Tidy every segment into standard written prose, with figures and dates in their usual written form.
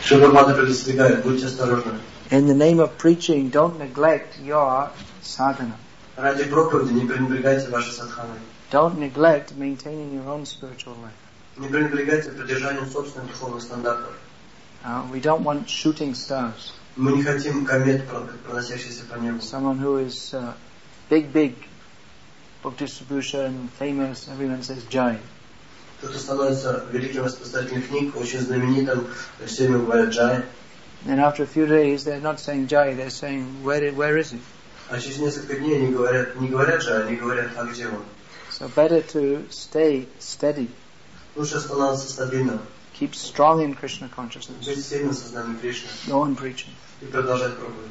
Шрила предостерегает, будьте осторожны. In the name of preaching, don't neglect your sadhana. Ради проповеди не пренебрегайте вашей садханой. Don't neglect maintaining your own spiritual life. Не пренебрегайте поддержанием собственных духовных стандартов. We don't want shooting stars. Мы не хотим комет, проносящихся по небу. Someone who is big book distribution, famous, everyone says Jai. Кто-то становится великим распространителем книг, очень знаменитым, все ему говорят Джай. And after a few days, they're not saying Jai, they're saying, where is he? А через несколько дней они не говорят Джай, они говорят, а где он? So better to stay steady. Лучше оставаться стабильным. Keep strong in Krishna consciousness. Быть сильным в сознании Кришны. Go on preaching. И продолжать проповедь.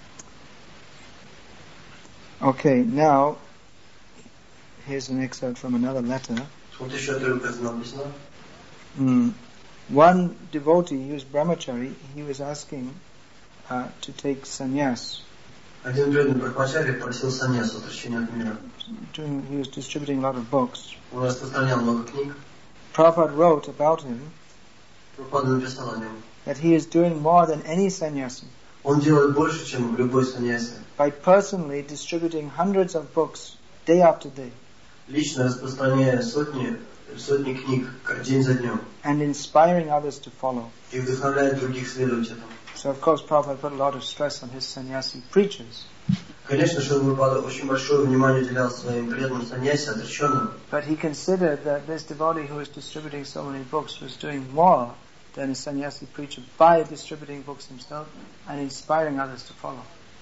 Okay, now, here's an excerpt from another letter. Вот еще отрывок из одного письма. One devotee, he was brahmachari, he was asking to take sannyas. Один преданный брахмачари просил саньясу, отречения от мира. He was distributing a lot of books. Он распространял много книг. Prabhupada wrote about him Прабхупада написал о нем. that he is doing more than any sannyasi Он делает больше, чем любой саньяси. by personally distributing hundreds of books day after day. Лично распространяя сотни книг день за днем. And inspiring others to follow. И вдохновляет других следовать этому. So of course Prabhupada put a lot of stress on his sannyasi preachers. Конечно, Шрила Прабхупада очень большое внимание уделял своим преданным саньяси, отреченным. But he considered that this devotee who was distributing so many books was doing more than a sannyasi preacher by distributing books himself and inspiring others to follow.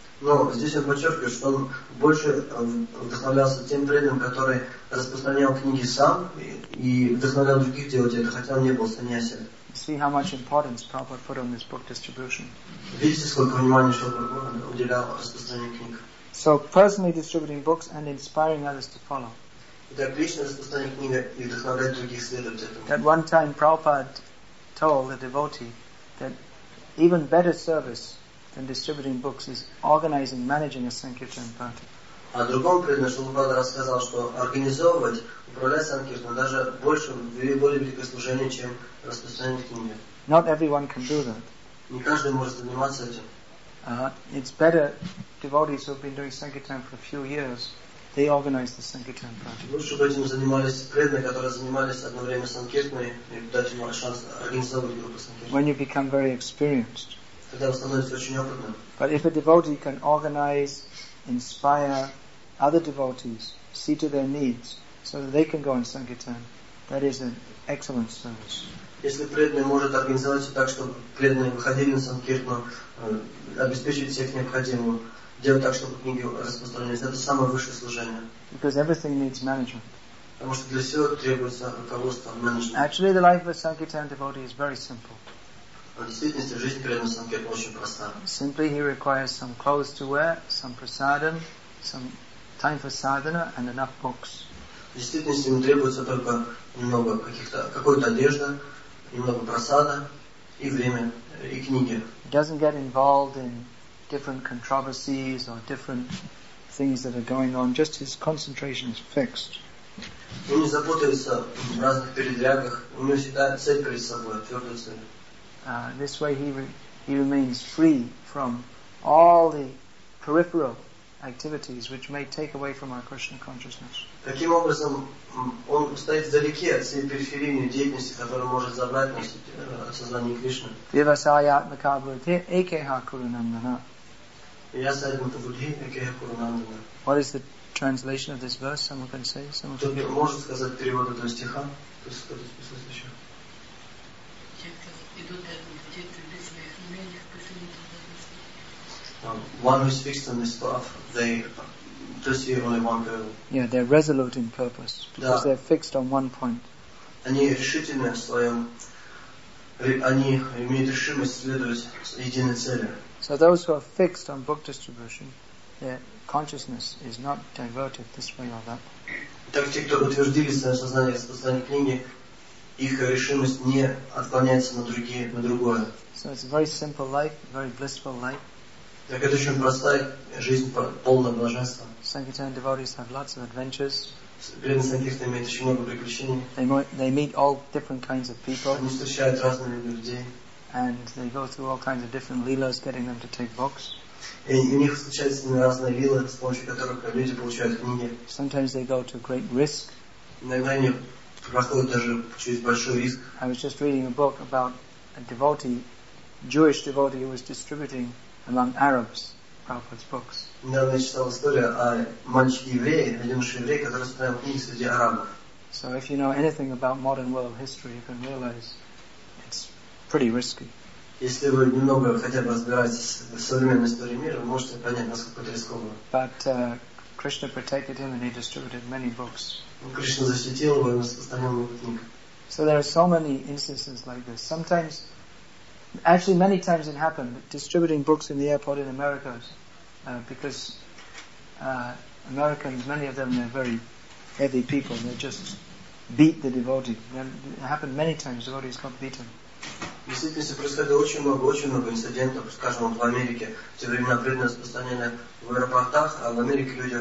Но здесь он подчеркивает, что он больше вдохновлялся тем преданным, который распространял книги сам и вдохновлял других делать это, хотя он не был саньяси. See how much importance Prabhupada put on this book distribution. Видите, сколько внимания Шрила Прабхупада уделял распространению книг. So personally distributing books and inspiring others to follow. Итак, лично распространять книги и вдохновлять других следовать этому. At one time Prabhupada told the devotee that even better service than distributing books is organizing, managing a Sankirtan party. А другому преданному Шрила Прабхупада рассказал, что организовывать, управлять Санкиртаном даже больше, более великое служение, чем распространять книги. Not everyone can do that. Не каждый может заниматься этим. It's better devotees who have been doing Sankirtan for a few years, they organize the Sankirtan party. Лучше бы этим занимались преданные, которые занимались одно время Санкиртаной, и дать им шанс организовывать группу Санкиртан. When you become very experienced. Когда вы становитесь очень опытным. But if a devotee can organize, inspire other devotees, see to their needs, so that they can go on Sankirtan, that is an excellent service. Если преданный может организовать так, чтобы преданные выходили на Санкиртану, обеспечить всех необходимым, делать так, чтобы книги распространялись, это самое высшее служение. Because everything needs management. Потому что для всего требуется руководство, менеджмент. Actually, the life of a Sankirtan devotee is very simple. В действительности жизнь преданного Санкиртана очень проста. Simply he requires some clothes to wear, some prasadam, some time for sadhana, and enough books. В действительности ему требуется только немного какой-то одежды, немного просада и время, и книги. He doesn't get involved in different controversies or different things that are going on. Just his concentration is fixed. Он не запутается в разных передрягах. У него всегда цель перед собой, твердая цель. This way he remains free from all the peripheral activities which may take away from our Krishna consciousness. Таким образом, он стоит вдалеке от всей периферийной деятельности, которая может забрать нас от сознания Кришны. Vivasayatmaka buddhi ekeha kurunandana. What is the translation of this verse? Someone can say? Кто-то может сказать перевод этого стиха? One who is fixed on this path, they pursue only one goal. Yeah, they're resolute in purpose because they're fixed on one point. Они решительны в своем, они имеют решимость следовать единой цели. So those who are fixed on book distribution, their consciousness is not diverted this way or that. Так те, кто утвердили свое сознание распространения книги, их решимость не отклоняется на другое. So it's a very simple life, a very blissful life. Так это очень простая жизнь, полная блаженства. Sankirtan devotees have lots of adventures. Преданные Санкиртана имеют очень много приключений. They meet all different kinds of people. Они встречают разных людей. and they go through all kinds of different leelas getting them to take books. И у них случаются с ними разные лилы, с помощью которых люди получают книги. Sometimes they go to great risk. Иногда они проходят даже через большой риск. I was just reading a book about a devotee, Jewish devotee, who was distributing among Arabs Prabhupada's books. Недавно я читал историю о мальчике-еврее, юноше-еврее, который распространял книги среди арабов. So if you know anything about modern world history, you can realize it's pretty risky. Если вы немного хотя бы разбираетесь в современной истории мира, вы можете понять, насколько это рискованно. But Krishna protected him and he distributed many books. Кришна защитил его и распространял много книг. So there are so many instances like this. Sometimes, actually many times it happened, distributing books in the airport in America, because Americans, many of them, they're very heavy people. They just beat the devotee. It happened many times, devotees got beaten. В действительности происходило очень много инцидентов, скажем, в Америке. В те времена преданные распространяли в аэропортах, а в Америке люди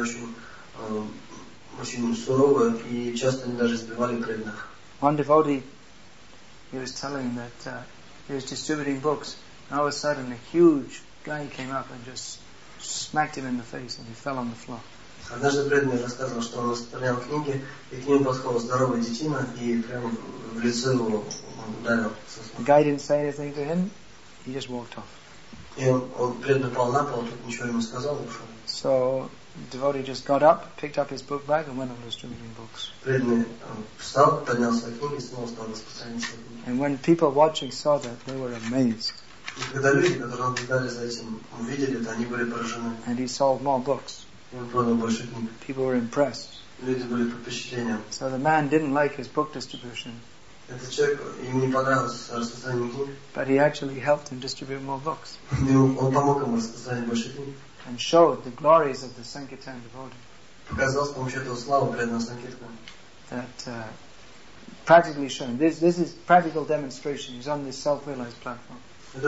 очень суровые, и часто они даже избивали преданных. One devotee, he was telling that he was distributing books, and all of a sudden a huge guy came up and just smacked him in the face, and he fell on the floor. Однажды преданный рассказывал, что он распространял книги, и к нему подошел здоровый детина, и прямо в лицо его ударил. The guy didn't say anything to him, he just walked off. И он преданный упал на пол, тут ничего ему не сказал, ушел. So the devotee just got up, picked up his book bag, and went on distributing books. Преданный встал, поднял свои книги и снова стал распространять свои книги. And when people watching saw that, they were amazed. И когда люди, которые наблюдали за этим, увидели это, они были поражены. And he sold more books. И он продал больше книг. People were impressed. Люди были под впечатлением. So the man didn't like his book distribution. Этот человек, ему не понравилось распространение книг. But he actually helped him distribute more books. Он помог ему распространять больше книг. And showed the glories of the Sankirtan devotee. Показал с помощью этого славу преданного Санкиртана. That practically shown. This is practical demonstration. He's on this self-realized platform. Это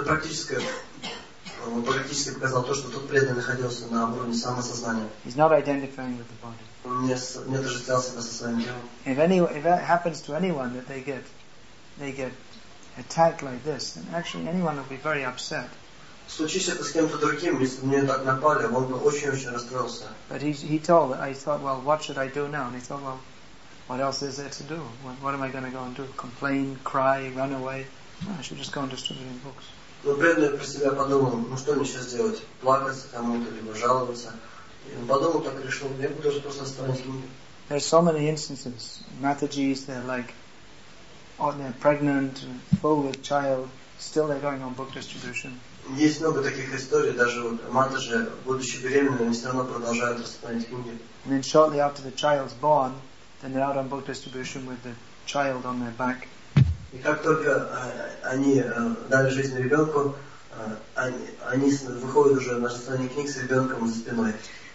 он практически показал то, что тот преданный находился на уровне самосознания. He's not identifying with the body. Он не отождествлял себя со своим телом. If it happens to anyone that they get attacked like this, then actually anyone will be very upset. Случись это с кем-то другим, если бы мне так напали, он бы очень-очень расстроился. But he told, I thought, well, what should I do now? And he thought, well, what else is there to do? What am I going to go and do? Complain, cry, run away? No, I should just go and distributing books. Но преданный про себя подумал, что мне сейчас делать? Плакаться кому-то, либо жаловаться. И он подумал, так решил, я буду даже просто оставить книги. There are so many instances. Matajis, they're pregnant, full with child, still they're going on book distribution. Есть много таких историй, даже вот матажи, будучи беременными, они все равно продолжают распространять книги. And then shortly after the child's born, then they're out on book distribution with the child on their back. И как только они дали жизнь ребенку, они выходят уже на распространение книг с ребенком за спиной.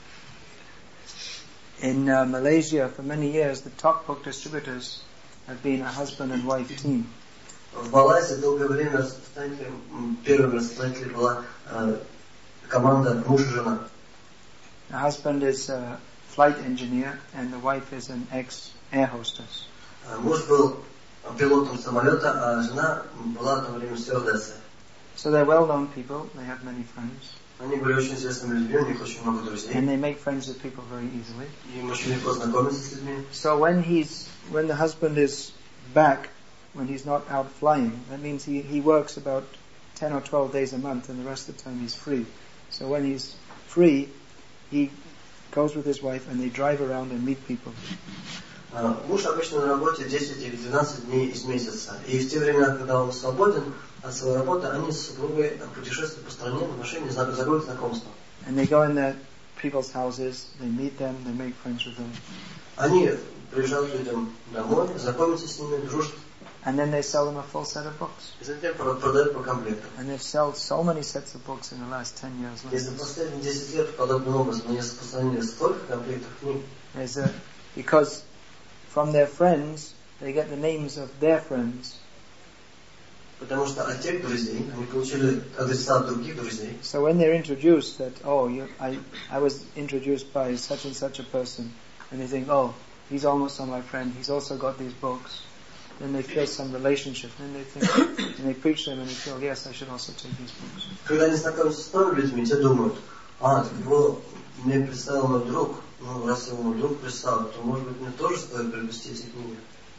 In Malaysia, for many years, the top book distributors have been a husband and wife team. В Малайзии долгое время первым распространителем была команда муж и жена. The husband is a flight engineer and the wife is an ex-air hostess. Муж был пилотом самолета, а жена была одно время стюардессой. So they're well-known people, they have many friends. Они были очень известными людьми, у них очень много друзей. And they make friends with people very easily. Им очень легко знакомиться с людьми. So when the husband is back, when he's not out flying, that means he works about 10 or 12 days a month and the rest of the time he's free. So when he's free, he goes with his wife and they drive around and meet people. Муж обычно на работе 10 или 12 дней из месяца. И в те времена, когда он свободен от своей работы, они с супругой путешествуют по стране на машине, заводят знакомства. And they go in the people's houses, they meet them, they make friends with them. Они приезжают к людям домой, знакомятся с ними, дружат. And then they sell them a full set of books. И затем продают по комплекту. And they've sold so many sets of books in the last 10 years. И за последние 10 лет подобным образом они распространили столько комплектов книг. Because from their friends, they get the names of their friends. Потому что от тех друзей они получили адреса от других друзей. So when they're introduced that, I was introduced by such and such a person, and they think, oh, he's almost my friend, he's also got these books. then they feel some relationship. Then they think, and they preach them, and they feel, yes, I should also take these books. Когда они знакомятся с новыми людьми, те думают, так его мне представил мой друг, ну раз его мой друг представил, то может быть мне тоже стоит приобрести эти книги.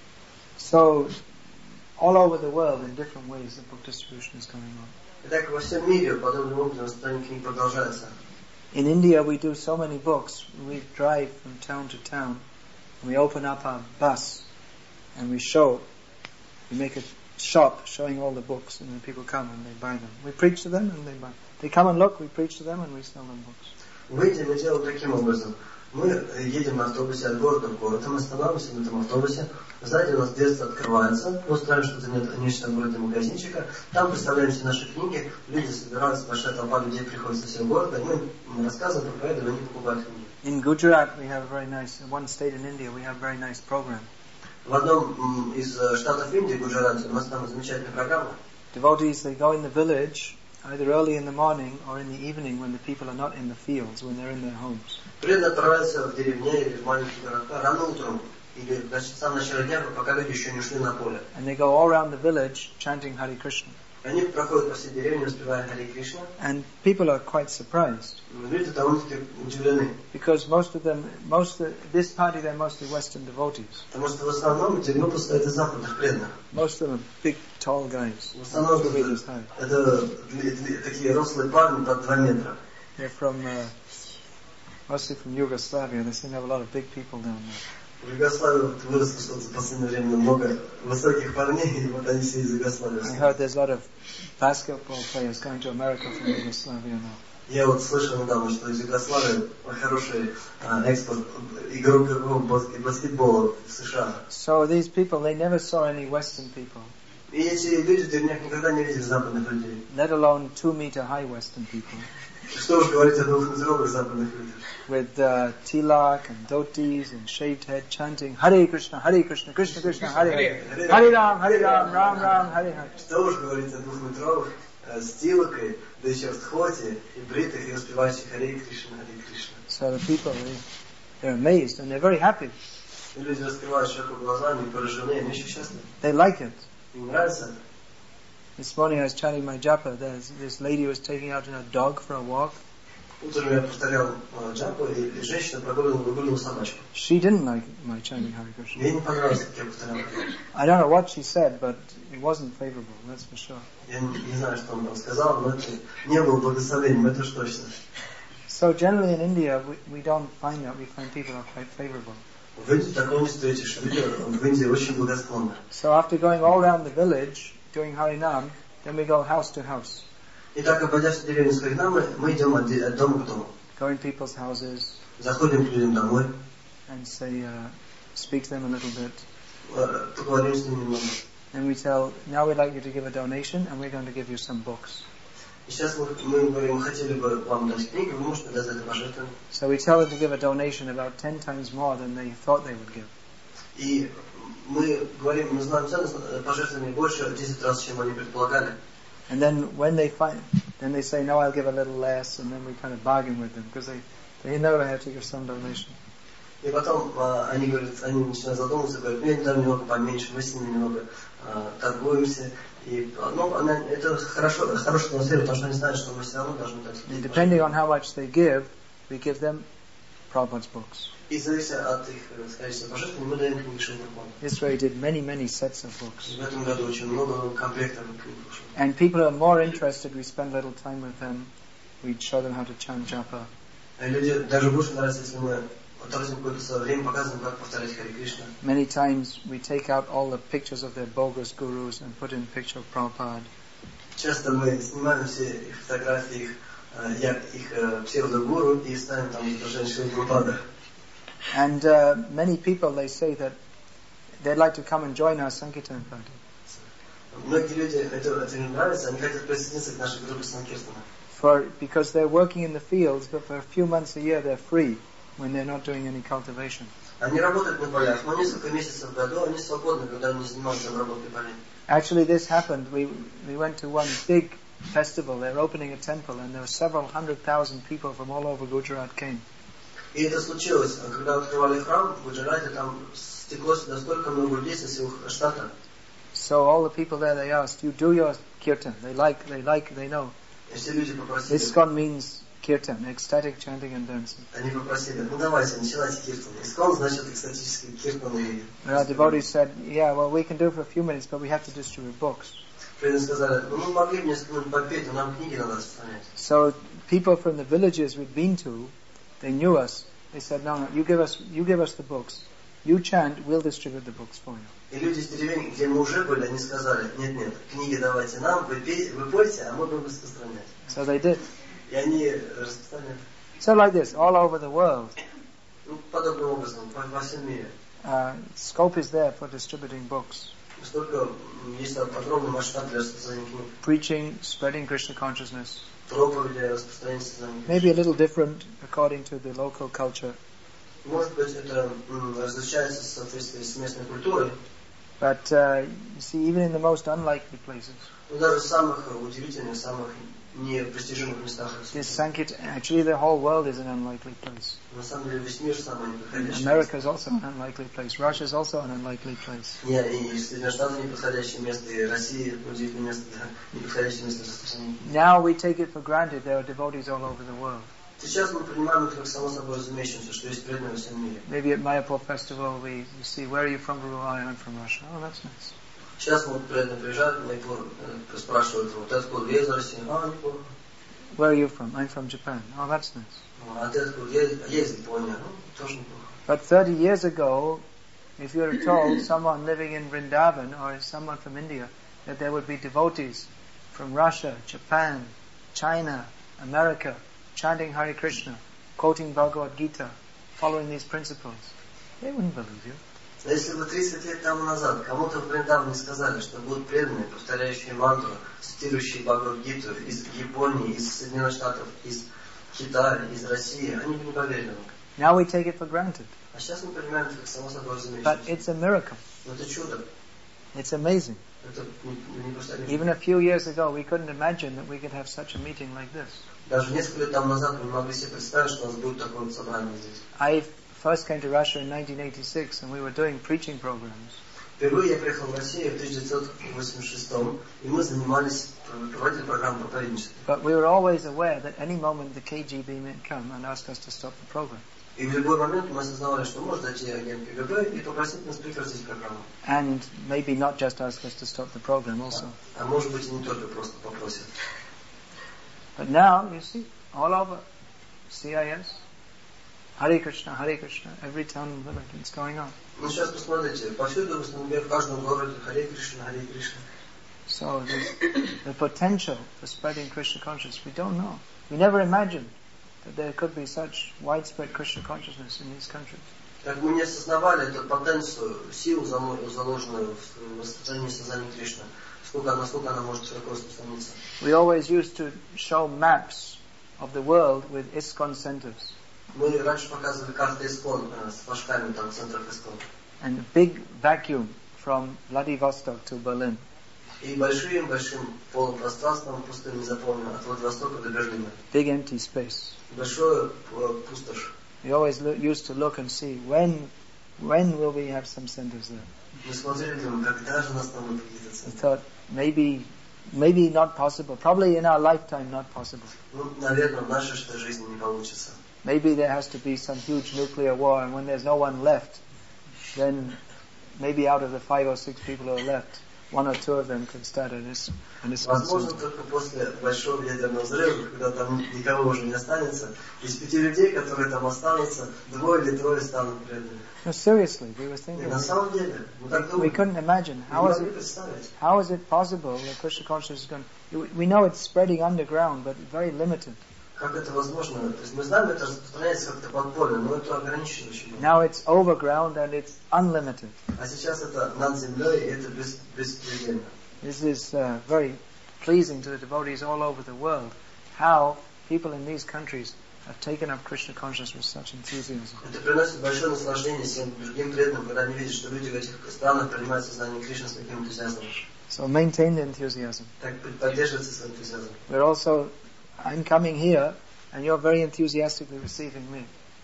So, all over the world, in different ways, the book distribution is going on. Итак, во всем мире подобным образом распространение книг продолжается. In India, we do so many books. We drive from town to town. We open up our bus and we make a shop showing all the books, and then people come and they buy them. We preach to them and they buy. They come and look, we preach to them and we sell them books. В Индии мы делаем таким образом. Мы едем на автобусе от города в город, мы останавливаемся на этом автобусе, сзади у нас дверца открывается, мы устраиваем что-то нечто вроде магазинчика, там представляем все наши книги, люди собираются, большая толпа людей приходит со всего города, и мы рассказываем, проповедуем, они покупают книги. In Gujarat, we have very nice, in one state in India, we have a very nice program. В одном из штатов Индии, Гуджарате, у нас там замечательная программа. Devotees, they go in the village, either early in the morning or in the evening when the people are not in the fields, when they're in their homes. Преданные отправляются в деревне или в маленькие города рано утром, или в самом начале дня, пока люди еще не ушли на поле. And they go all around the village chanting Hare Krishna. Они проходят по всей деревне, воспевая Харе Кришна. And people are quite surprised. Люди довольно-таки удивлены. Because this party, they're mostly Western devotees. Потому что в основном эти группы состоят из западных преданных. Most of them are big, tall guys. В основном это такие рослые парни под 2 метра. They're from, mostly from Yugoslavia. They seem to have a lot of big people down there. В Югославии выросло что-то в последнее время много высоких парней, и вот они все из Югославии. I heard there's a lot of basketball players going to America from Yugoslavia now. Я вот слышал недавно, что из Югославии хороший экспорт игроков баскетбола в США. So these people, they never saw any Western people. И эти люди в деревнях никогда не видели западных людей. Let alone 2-meter high Western people. Что уж говорить о 2-метровых западных людях. With tilak and dhotis and shaved head, chanting Hare Krishna, Hare Krishna, Krishna Krishna, Hare Hare, Hare Ram, Ram Ram, Hare Hare. Что уж говорить о 2-метровых с тилакой, да еще в тхоте и бритых и распевающих Харе Кришна, Харе Кришна. So the people, they're amazed and they're very happy. И люди раскрывают широко глазами и поражены, они очень счастливы. They like it. Им нравится это. This morning I was chanting my japa. This lady was taking out a dog for a walk. Утром я повторял джапу, и женщина выгуливала собачку. She didn't like my chanting Hare Krishna. Ей не понравилось, как я повторял. I don't know what she said, but it wasn't favorable, that's for sure. Я не знаю, что он там сказал, но это не было благословением, это уж точно. So generally in India, we don't find that. We find people are quite favorable. В Индии такого не встретишь. Люди в Индии очень благосклонны. So after going all around the village, doing Harinam, then we go house to house. Итак, обойдя всю деревню с Харинамой, мы идем от дома к дому. Go in people's houses. Заходим к людям домой. And say, speak to them a little bit. Поговорим с ними немного. And we tell, now we'd like you to give a donation, and we're going to give you some books. И сейчас мы говорим, мы хотели бы вам дать книги, вы можете дать это пожертвование. So we tell them to give a donation about 10 times more than they thought they would give. И мы говорим, мы знаем ценность пожертвований больше 10 раз, чем они предполагали. And then when they then they say, no, I'll give a little less, and then we kind of bargain with them, because they know they have to give some donation. И потом они говорят, они начинают задумываться, говорят, я дам немного поменьше, мы с ними немного торгуемся. И, это хорошая атмосфера, потому что они знают, что мы все равно должны дать. And depending on how much they give, we give them Prabhupada's books. И завися от их количества пожертвований, мы даем книги Шрилы Прабхупады. This way did many sets of books. В этом году очень много комплектов книг. And people are more interested, we spend a little time with them, we show them how to chant japa. Люди даже больше нравится, если мы тратим какое-то свое время, показываем, как повторять Харе Кришна. Many times we take out all the pictures of their bogus gurus and put in a picture of Prabhupada. Часто мы снимаем все их фотографии, их псевдогуру и ставим там изображение Шрилы Прабхупады. And many people, they say that they'd like to come and join our Sankirtan party. Многие люди это не нравится, они хотят присоединиться к нашей группе Санкиртана. Because they're working in the fields, but for a few months a year they're free when they're not doing any cultivation. Они работают на полях, но несколько месяцев в году они свободны, когда они занимаются обработкой полей. Actually, this happened. We went to one big festival. They're opening a temple, and there were several 100,000 people from all over Gujarat came. И это случилось, когда открывали храм в Гуджарате, там стекло сюда столько много людей со всего штата. So all the people there, they asked, you do your kirtan. They know. И все люди попросили. ISKCON means kirtan, ecstatic chanting and dancing. Они попросили, давайте, начинайте киртан. ISKCON значит экстатический киртан и... Our devotees said, yeah, well, we can do it for a few minutes, but we have to distribute books. Преданные сказали, мы могли бы несколько минут попеть, но нам книги надо распространять. So people from the villages we'd been to, they knew us. They said, no, you give us the books. You chant, we'll distribute the books for you. И люди из деревень, где мы уже были, они сказали, нет, книги давайте нам, вы пойте, а мы будем распространять. So they did. И они распространяли. So like this, all over the world. Подобным образом, во всем мире. Scope is there for distributing books. Столько есть огромный масштаб для распространения книг. Preaching, spreading Krishna consciousness. Проповеди, распространение сознания. Maybe a little different according to the local culture. Может быть, это различается в соответствии с местной культурой. But you see, even in the most unlikely places, Но даже в самых удивительных, самых непостижимых местах. this Sankirtan, actually the whole world is an unlikely place. На самом деле весь мир самый неподходящий. America is also an unlikely place. Russia is also an unlikely place. Нет, и Соединенные Штаты неподходящее место, и Россия удивительное место, неподходящее место распространения. Now we take it for granted there are devotees all over the world. Сейчас мы принимаем это как само собой разумеющимся, что есть преданные во всем мире. Maybe at Mayapur festival we see, where are you from, Guru? I'm from Russia. Oh, that's nice. Сейчас вот преданные приезжают в Майпур, спрашивают, вот откуда, я из России, неплохо. Where are you from? I'm from Japan. Oh, that's nice. А ты откуда? Я из Японии, тоже неплохо. But 30 years ago, if you were told someone living in Vrindavan or someone from India that there would be devotees from Russia, Japan, China, America, chanting Hare Krishna, quoting Bhagavad Gita, following these principles, they wouldn't believe you. Если бы 30 лет тому назад кому-то в Вриндаване сказали, что будут преданные, повторяющие мантру, цитирующие Бхагавад-гиту из Японии, из Соединенных Штатов, из Китая, из России, они бы не поверили. Now we take it for granted. А сейчас мы принимаем это как само собой разумеющееся. But it's a miracle. Но это чудо. It's amazing. Это не просто... Even a few years ago, we couldn't imagine that we could have such a meeting like this. Даже несколько лет тому назад мы не могли себе представить, что у нас будет такое вот собрание здесь. I first came to Russia in 1986, and we were doing preaching programs. Впервые я приехал в Россию в 1986, и мы проводили программу проповедничества. But we were always aware that any moment the KGB may come and ask us to stop the program. И в любой момент мы осознавали, что может зайти агент КГБ и попросить нас прекратить программу. And maybe not just ask us to stop the program also. А может быть и не только просто попросят. But now, you see, all over CIS, Hare Krishna, every town and village, it's going on. Ну сейчас посмотрите, повсюду в основном в каждом городе Харе Кришна. So the potential for spreading Krishna consciousness, we don't know. We never imagined that there could be such widespread Krishna consciousness in these countries. Так мы не осознавали эту потенцию, силу, заложенную в распространении сознания Кришны. Насколько она может широко распространиться. We always used to show maps of the world with ISKCON centers. Мы раньше показывали карты ISKCON с флажками там центров ISKCON. And a big vacuum from Vladivostok to Berlin. И большим полупространством пустым заполнено от Владивостока до Берлина. Big empty space. Большое пустошь. We always used to look and see when will we have some centers there. Мы смотрели, думаем, когда же у нас там будут какие-то центры. We thought maybe not possible. Probably in our lifetime not possible. Ну, наверное, в нашей жизни не получится. Maybe there has to be some huge nuclear war, and when there's no one left, then maybe out of the 5 or 6 people who are left, 1 or 2 of them could start an ISKCON. Возможно, только после большого ядерного взрыва, когда там никого уже не останется, из 5 людей, которые там останутся, 2 или 3 станут преданными. No, seriously, we were thinking. На самом деле, мы так думали. We couldn't imagine how is it possible that Krishna consciousness is going. We know it's spreading underground, but very limited. Как это возможно? То есть мы знаем, это распространяется как-то подпольно, но это ограничено очень. Now it's overground and it's unlimited. А сейчас это над землей, и это беспредельно. This is very pleasing to the devotees all over the world. How people in these countries have taken up Krishna consciousness with such enthusiasm. Это приносит большое наслаждение всем другим преданным, когда они видят, что люди в этих странах принимают сознание Кришны с таким энтузиазмом. So maintain the enthusiasm. Так поддерживайте свой энтузиазм. I'm coming here, and you're very enthusiastically receiving me.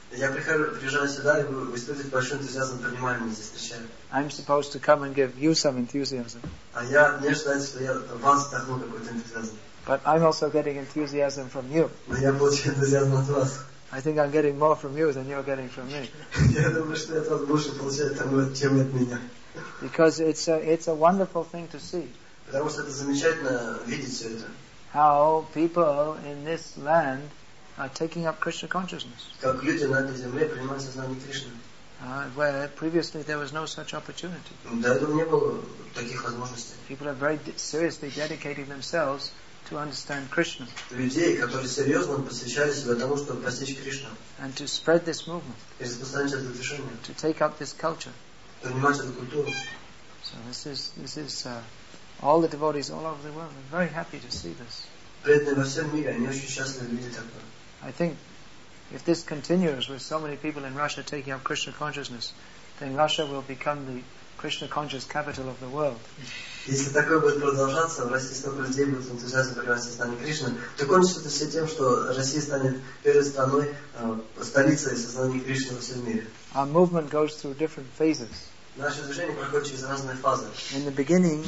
Я приезжаю сюда, и вы испытываете большой энтузиазм, принимая меня здесь, встречают. I'm supposed to come and give you some enthusiasm. А я не ожидаю, что я вас вдохну какой-то энтузиазм. But I'm also getting enthusiasm from you. Но я получаю энтузиазм от вас. I think I'm getting more from you than you're getting from me. Я думаю, что я от вас больше получаю, чем от меня. Because it's a wonderful thing to see. Потому что это замечательно видеть все это. How people in this land are taking up Krishna consciousness. Как люди на этой земле принимают сознание Кришны. Where previously there was no such opportunity. До этого не было таких возможностей. People are very seriously dedicating themselves to understand Krishna. Людей, которые серьезно посвящали себя тому, чтобы постичь Кришну. And to spread this movement. И распространять это движение. To take up this culture. Принимать эту культуру. So this is all the devotees all over the world are very happy to see this. Преданные во всем мире, они очень счастливы видеть такое. I think if this continues with so many people in Russia taking up Krishna consciousness, then Russia will become the Krishna conscious capital of the world. Если такое будет продолжаться, в России столько людей будет энтузиазм принимать сознание Кришны, то кончится это все тем, что Россия станет первой страной, столицей сознания Кришны во всем мире. Our movement goes through different phases. Наше движение проходит через разные фазы. In the beginning,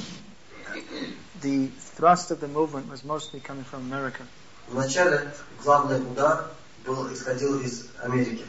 the thrust of the movement was mostly coming from America. Вначале главный удар исходил из Америки.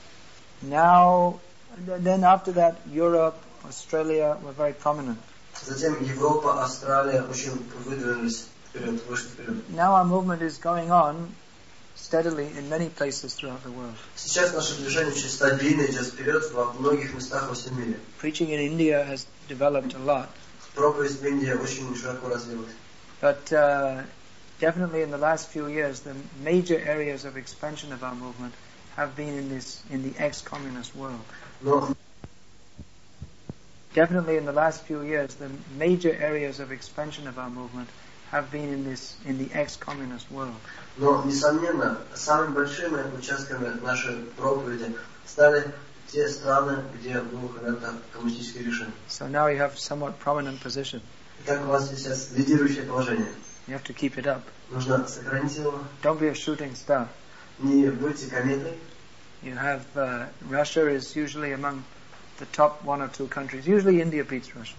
Now, then after that, Europe, Australia were very prominent. Затем Европа, Австралия очень выдвинулись вперед, вышли вперед. Now our movement is going on steadily in many places throughout the world. Сейчас наше движение очень стабильно идет вперед во многих местах во всем мире. Preaching in India has developed a lot. Проповедь в Индии очень широко развилась. But definitely in the last few years, the major areas of expansion of our movement have been in the ex-communist world. Но Definitely in the last few years, the major areas of expansion of our movement have been in the ex-communist world. Но, несомненно, самыми большими участками нашей проповеди стали те страны, где было когда-то коммунистический режим. So now you have somewhat prominent position. Итак, у вас сейчас лидирующее положение. You have to keep it up. Нужно сохранить его. Don't be a shooting star. Не будьте кометой. You have Russia is usually among the top one or two countries. Usually India beats Russia.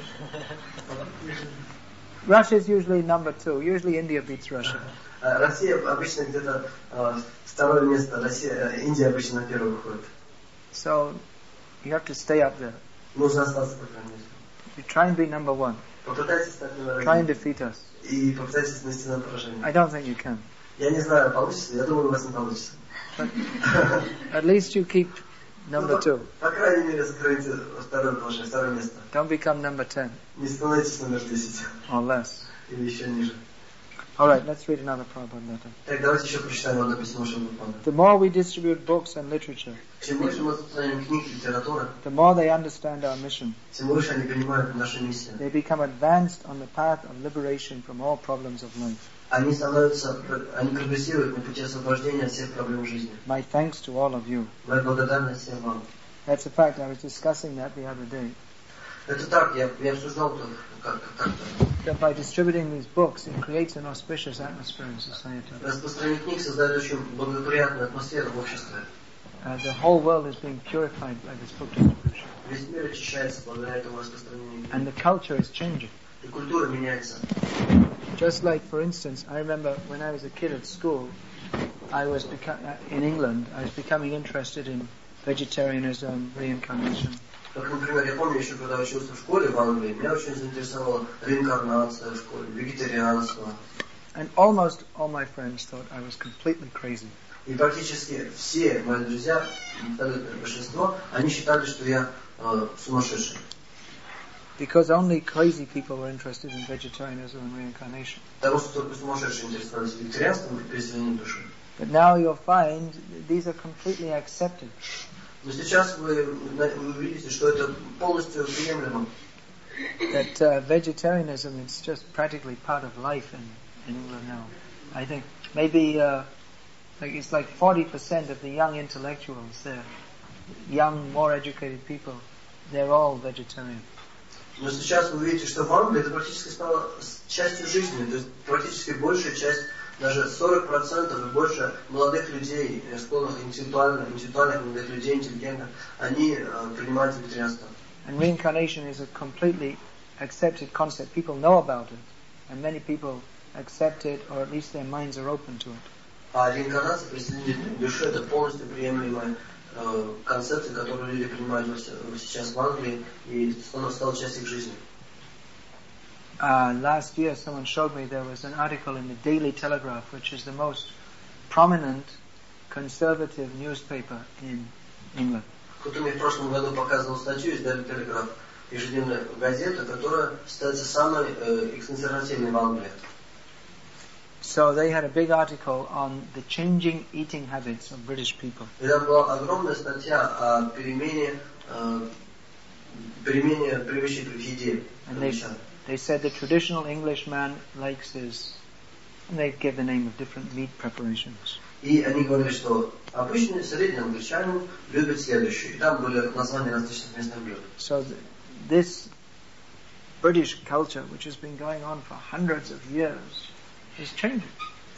Russia is usually number two. Usually India beats Russia. Россия обычно где-то второе место. Индия обычно на первое выходит. So you have to stay up there. Нужно остаться, по крайней мере. You try and be number one. Попытайтесь стать номер Try and один. defeat us. И попытайтесь нанести нам поражение. I don't think you can. Я не знаю, получится. Я думаю, у вас не получится. But at least you keep number two. По крайней мере, сохраните второе положение, второе место. Don't become number 10 Не становитесь номер 10. or less. Или еще ниже. All right, let's read another Prabhupada letter. Так, давайте еще прочитаем одно письмо Шрилы. The more we distribute books and literature, Чем больше мы распространяем книг и литературы, the more they understand our mission. тем больше они понимают нашу миссию. They become advanced on the path of liberation from all problems of life. Они прогрессируют на пути освобождения от всех проблем жизни. My thanks to all of you. Моя благодарность всем вам. That's a fact. I was discussing that the other day. Это так, я обсуждал это как-то. That by distributing these books, it creates an auspicious atmosphere in society. Распространение книг создает очень благоприятную атмосферу в обществе. The whole world is being purified by this book distribution. Весь мир очищается благодаря этому распространению книг. And the culture is changing. И культура меняется. Just like, for instance, I remember when I was a kid at school, in England, I was becoming interested in vegetarianism, reincarnation. Как, например, я помню еще, когда учился в школе в Англии, меня очень заинтересовала реинкарнация в школе, вегетарианство. And almost all my friends thought I was completely crazy. И практически все мои друзья, абсолютное большинство, они считали, что я сумасшедший. Because only crazy people were interested in vegetarianism and reincarnation. Потому что только сумасшедшие интересовались вегетарианством и переселением души. But now you'll find these are completely accepted. Но сейчас вы увидите, что это полностью приемлемо. That vegetarianism is just practically part of life in England now. I think maybe it's like 40% of the young intellectuals, they're young, more educated people, they're all vegetarian. Но сейчас вы видите, что в Англии это практически стало частью жизни. То есть практически большая часть даже 40% и больше молодых людей, склонных интеллектуальных молодых людей, интеллигентных, они принимают вегетарианство. And reincarnation is a completely accepted concept. People know about it, and many people accept it, or at least their minds are open to it. А реинкарнация, присоединение души, это полностью приемлемая концепция, которую люди принимают сейчас в Англии, и она стала частью их жизни. Last year someone showed me there was an article in the Daily Telegraph, which is the most prominent conservative newspaper in England. Кто-то мне в прошлом году показывал статью из Daily Telegraph, ежедневная газета, которая считается самой консервативной в Англии. So they had a big article on the changing eating habits of British people. И там была огромная статья о перемене привычек к еде. And they said the traditional Englishman likes his, and they gave the name of different meat preparations. И они говорили, что обычный средний англичанин любит следующее. И там были названия различных местных блюд. So this British culture, which has been going on for hundreds of years, is changing.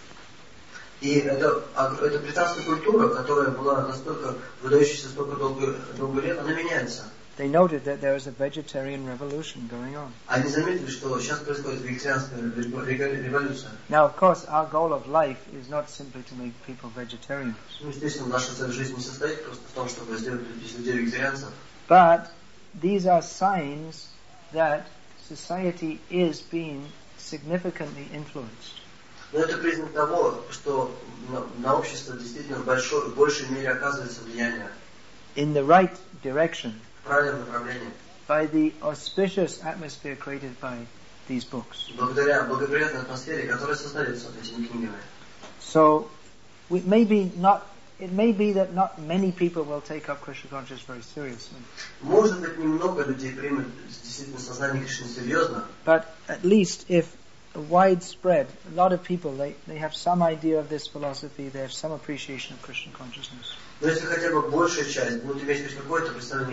И это британская культура, которая была настолько выдающейся столько долго лет, она меняется. They noted that there is a vegetarian revolution going on. Они заметили, что сейчас происходит вегетарианская революция. Now, of course, our goal of life is not simply to make people vegetarians. Ну, естественно, наша цель жизни не состоит просто в том, чтобы сделать из людей вегетарианцев. But these are signs that society is being significantly influenced. Но это признак того, что на общество действительно в большей мере оказывается влияние. In the right direction. В правильном направлении. By the auspicious atmosphere created by these books. Благодаря благоприятной атмосфере, которая создается этими книгами. So, it may be that not many people will take up Krishna consciousness very seriously. Может быть, немного людей примут действительно сознание Кришны серьезно. But at least if widespread, a lot of people, they have some idea of this philosophy, they have some appreciation of Krishna consciousness. Но если хотя бы большая часть будет иметь хоть какое-то представление,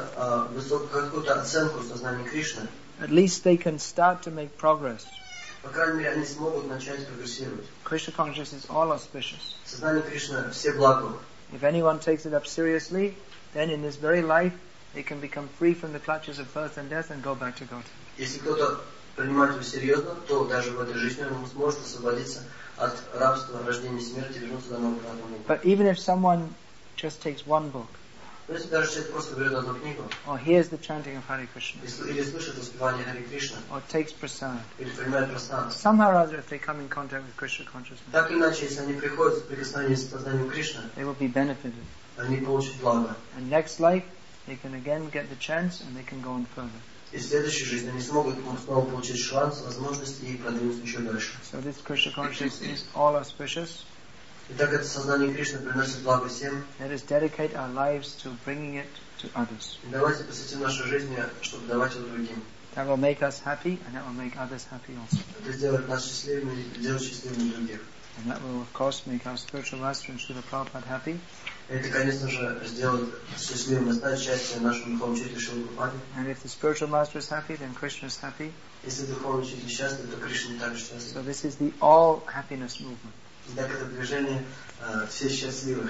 какую-то оценку сознания Кришны, at least they can start to make progress. По крайней мере, они смогут начать прогрессировать. Krishna consciousness is all auspicious. Сознание Кришны все благо. If anyone takes it up seriously, then in this very life they can become free from the clutches of birth and death and go back to God. Если кто-то принимает его серьезно, то даже в этой жизни он сможет освободиться от рабства, рождения и смерти, вернуться домой к Богу. But even if someone just takes one book, но если даже человек просто берет одну книгу, or hears the chanting of Hare Krishna, или слышит воспевание Харе Кришны, or takes prasad, или принимает прасад, somehow or other, if they come in contact with Krishna consciousness, так или иначе, если они приходят в соприкосновение с сознанием Кришны, they will be benefited. Они получат благо. And next life, they can again get the chance and they can go on further. И в следующей жизни они смогут снова получить шанс, возможность и продвинуться еще дальше. So this Krishna consciousness is all auspicious. Итак, это сознание Кришны приносит благо всем. Let us dedicate our lives to bringing it to others. И давайте посвятим нашу жизнь, чтобы давать его другим. That will make us happy, and that will make others happy also. Это сделает нас счастливыми и делать счастливыми других. And that will, of course, make our spiritual master and Srila Prabhupada happy. Это, конечно же, сделает счастливым и стать частью нашего духовного учителя Шрилы Прабхупады. And if the spiritual master is happy, then Krishna is happy. Если духовный учитель счастлив, то Кришна также счастлив. So this is the all happiness movement. Итак, это движение всех счастливых.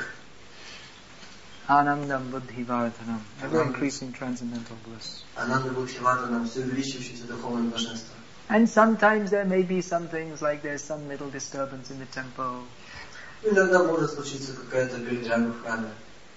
Anandam buddhi vardhanam, ever increasing transcendental bliss. Ананда будхи вардханам, все увеличивающееся духовное блаженство. And sometimes there may be some things like there's some little disturbance in the temple. Иногда может случиться какая-то передряга в храме.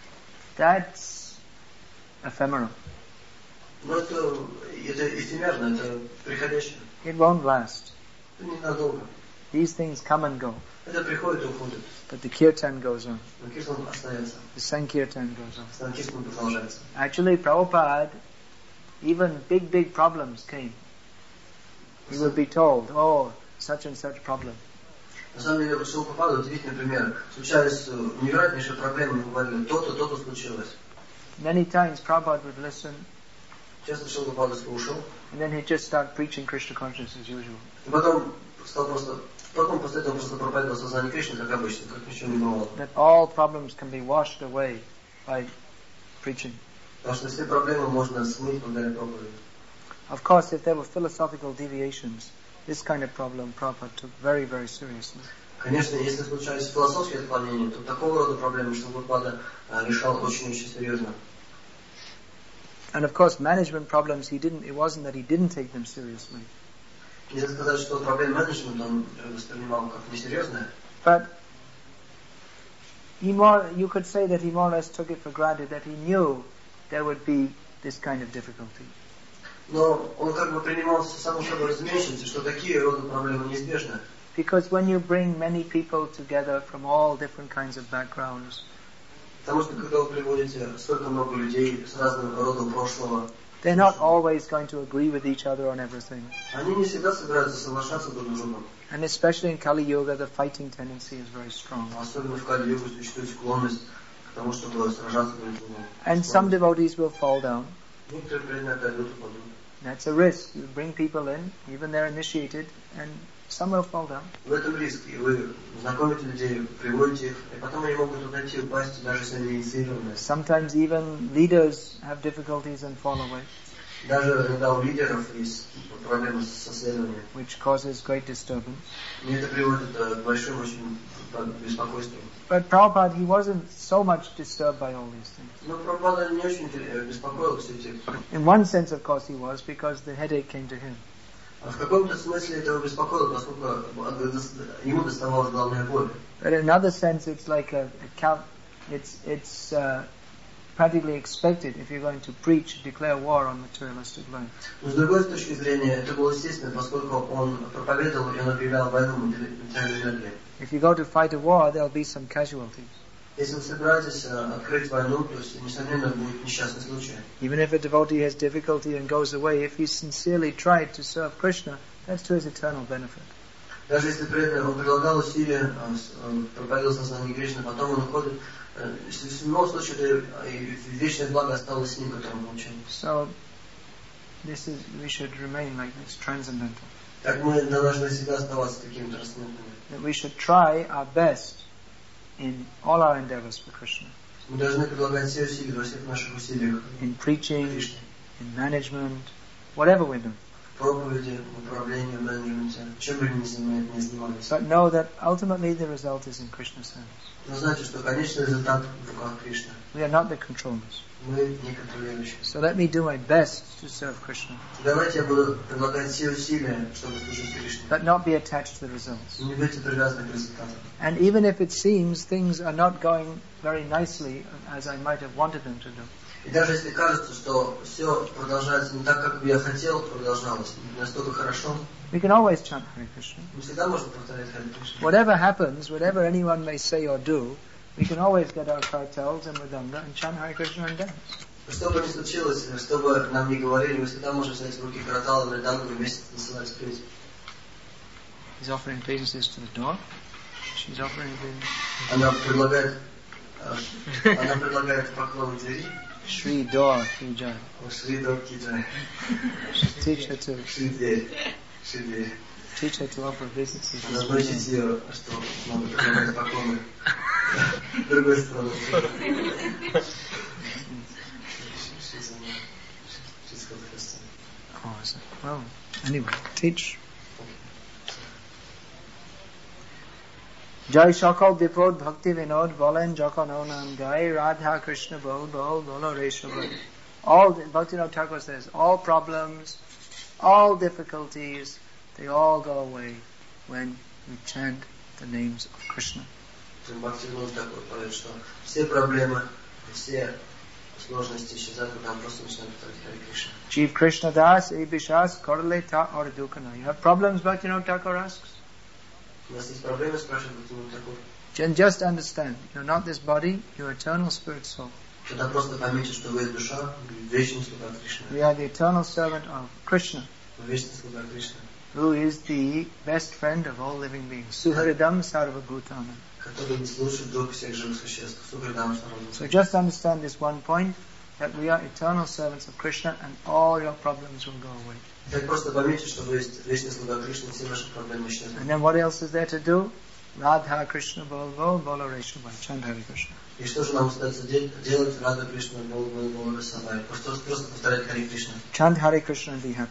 That's ephemeral. Но это эфемерно, это приходящее. It won't last. Это ненадолго. These things come and go. Это приходит и уходит. But the kirtan goes on. Но киртан остается. The sankirtan goes on. Санкиртан продолжается. Actually, Prabhupada, even big problems came. He would be told, oh, such and such problem. На самом деле, Шрила Прабхупада удивительный пример. Случались невероятнейшие проблемы, мы говорили, то-то случилось. Many times Prabhupada would listen. Часто Шрила Прабхупада слушал. And then he'd just start preaching Krishna consciousness as usual. И потом после этого просто проповедовал сознание Кришны, как обычно, как ничего не бывало. That all problems can be washed away by preaching. Потому что все проблемы можно смыть благодаря проповеди. Of course, if there were philosophical deviations, this kind of problem Prabhupada took very, very seriously. Конечно, если случались философские отклонения, то такого рода проблемы Шрилапрапада решал очень-очень серьезно. And of course, management problems, it wasn't that he didn't take them seriously. Нельзя сказать, что проблемы менеджмента он воспринимал как несерьезные. But you could say that he more or less took it for granted that he knew there would be this kind of difficulty. Но он как бы принимал само собой разумеющимся, что такие рода проблемы неизбежны. Because when you bring many people together from all different kinds of backgrounds, Потому что когда вы приводите столько много людей с разным родом прошлого, they're not always going to agree with each other on everything. они не всегда собираются соглашаться друг с другом. And especially in Kali Yuga, the fighting tendency is very strong. Особенно в Кали-югу существует склонность к тому, чтобы сражаться друг с другом. And some devotees will fall down. Некоторые преданные отойдут и падут. That's a risk. You bring people in, even they're initiated, and some will fall down. В этом риск. И вы знакомите людей, приводите их, и потом они могут удойти, упасть, даже если они инициированные. Sometimes even leaders have difficulties and fall away. Даже иногда у лидеров есть проблемы со следованием. Which causes great disturbance. И это приводит к большим очень беспокойству. But Prabhupada, he wasn't so much disturbed by all these things. Но Прабхупада не очень беспокоил все эти. In one sense, of course, he was, because the headache came to him. В каком-то смысле это его беспокоило, поскольку ему доставалась главная боль. But in another sense, it's like it's practically expected if you're going to preach, declare war on materialistic life. Но с другой точки зрения, это было естественно, поскольку он проповедовал и он объявлял войну материальной энергии. If you go to fight a war, there'll be some casualties. Если вы собираетесь открыть войну, то есть, несомненно, будет несчастный случай. Even if a devotee has difficulty and goes away, if he sincerely tried to serve Krishna, that's to his eternal benefit. Даже если преданный, он прилагал усилия, проповедовал сознание Кришны, потом он уходит, в любом случае, это вечное благо осталось с ним, которое он получил. So, we should remain like this, transcendental. Так мы должны всегда оставаться такими трансцендентными. That we should try our best in all our endeavors for Krishna. Мы должны предлагать все усилия во всех наших усилиях. In preaching, in management, whatever we do. В проповеди, в управлении, в менеджменте, чем бы ни занимались. But know that ultimately the result is in Krishna's hands. Но знайте, что конечный результат в руках Кришны. We are not the controllers. Мы не контролирующие. So let me do my best to serve Krishna. Давайте я буду предлагать все усилия, чтобы служить Кришне. But not be attached to the results. Не будьте привязаны к результатам. And even if it seems things are not going very nicely as I might have wanted them to do. И даже если кажется, что все продолжается не так, как бы я хотел, продолжалось не настолько хорошо, we can always chant Hare Krishna. мы всегда можем повторять Харе Кришна. Whatever happens, whatever anyone may say or do, we can always get our kartals and mridanga and chant Hare Krishna and dance. Что бы ни случилось, что бы нам ни говорили, мы всегда можем взять в руки каратал и мридангу и вместе танцевать, петь. He's offering obeisances to the door. She's offering obeisances. Она предлагает поклон двери. Shri Door Kijai. Shri Door Kijai. Teach her to. Shri дверь. Shri дверь. Teach her to offer obeisances. Она научит ее, что надо предлагать поклоны. С другой стороны. Oh, is it? Well, anyway, teach. Jai Shakal Dipod Bhakti Vinod Volen Jakanonam Gai Radha Krishna Bol Bol Bolo Reshabol. All Bhaktivinoda Thakur says, all problems, all difficulties, they all go away when we chant the names of Krishna. Бхактивinoda Thakur говорит, что все проблемы, все сложности исчезают, когда мы просто начинаем повторять Харе Кришна. Chief Krishna Das Ebishas Korle Ta Ardukana. You have problems, Bhaktivinoda Thakur asks? У нас есть проблемы, спрашивает Бхактивinoda Thakur. Just understand, you're not this body, you're eternal spirit soul. Тогда просто поймите, что вы душа, вечный слуга Кришны. We are the eternal servant of Krishna, Вечный слуга Кришны, who is the best friend of all living beings. Suharidam Sarvabhutana. который служит друг всех живых существ. Сухридам Сарвабхутана. So just understand this one point, that we are eternal servants of Krishna and all your problems will go away. Так просто поймите, что вы есть вечный слуга Кришны, все наши проблемы исчезнут. And then what else is there to do? Radha Krishna Bol Bol Bolo Reshabhai. Chant Hare Krishna. И что же нам остается делать? Рада Кришна, Бол Бол Бол Расавай. Просто повторять Харе Кришна. Chant Hare Krishna and be happy.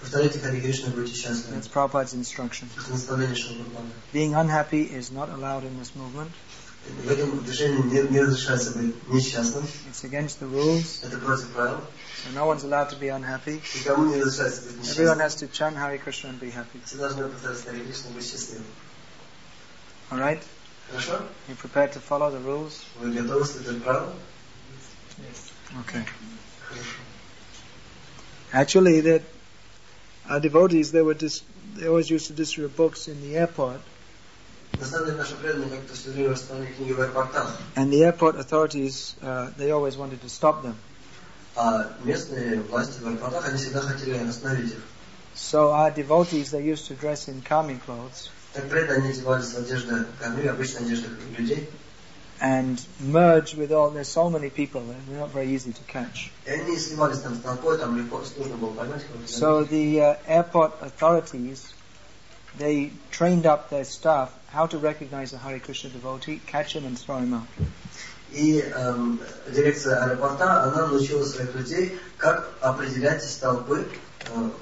Повторяйте Хари Кришна, будете счастливы. That's Prabhupada's instruction. Это наставление Шрила Прабхупады. Being unhappy is not allowed in this movement. В этом движении не разрешается быть несчастным. It's against the rules. Это против правил. So no one's allowed to be unhappy. Никому не разрешается быть Everyone несчастным. has to chant Hare Krishna and be happy. Все должны повторять Хари Кришна и быть счастливым. Alright? Хорошо? You prepared to follow the rules? Вы готовы следовать правилам? Okay. Хорошо. Actually, our devotees, they always used to distribute books in the airport. На самом деле наши преданные как-то все время расставляли книги в аэропортах. And the airport authorities, they always wanted to stop them. А местные власти в аэропортах, они всегда хотели остановить их. So our devotees, they used to dress in karmi clothes. Так преданные они одевались в одежды карми, обычно одежды людей. And merge with all, there's so many people, they're not very easy to catch. И они сливались там с толпой, там легко, сложно было поймать кого-то. So the airport authorities, they trained up their staff how to recognize a Hare Krishna devotee, catch him and throw him out. И дирекция аэропорта, она научила своих людей, как определять из толпы